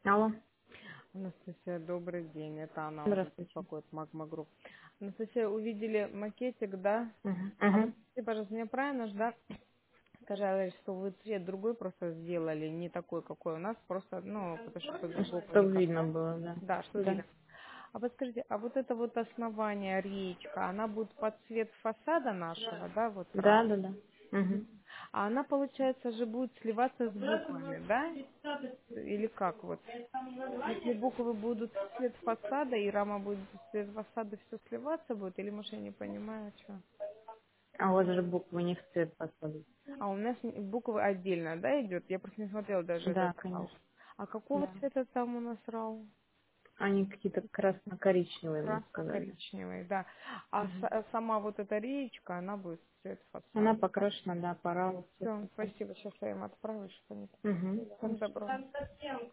Алло, Анастасия, добрый день. Это она вас здравствуйте. беспокоит, Магма Групп. Анастасия, увидели макетик, да? Мгм. А вот Мгм. скажите, пожалуйста, мне правильно же, да? Сказали, что вы цвет другой просто сделали, не такой, какой у нас, просто, ну, потому что по-другому Чтобы никак. видно было, да. Да, что Да, видно. А вот скажите, а вот это вот основание, речка, она будет под цвет фасада нашего, да, вот да, сразу? да, да. Мгм. Мгм. А она, получается, же будет сливаться с буквами, да? Или как вот? Если буквы будут в цвет фасада и рама будет в цвет фасада, все сливаться будет? Или, может, я не понимаю, что? А у вас же буквы не в цвет поставить. А у нас буквы отдельно, да, идет? Я просто не смотрела даже этот Да, рау. конечно. А какого Да. цвета там у нас рау? Они какие-то красно-коричневые, мы сказали. Красно-коричневый, да. А Мгм. сама вот эта реечка, она будет в цвет Она фасада. покрашена, да, пора в цвет Все, фасада. спасибо, сейчас я им отправлю, что они Угу. посмотрели. Всем добро.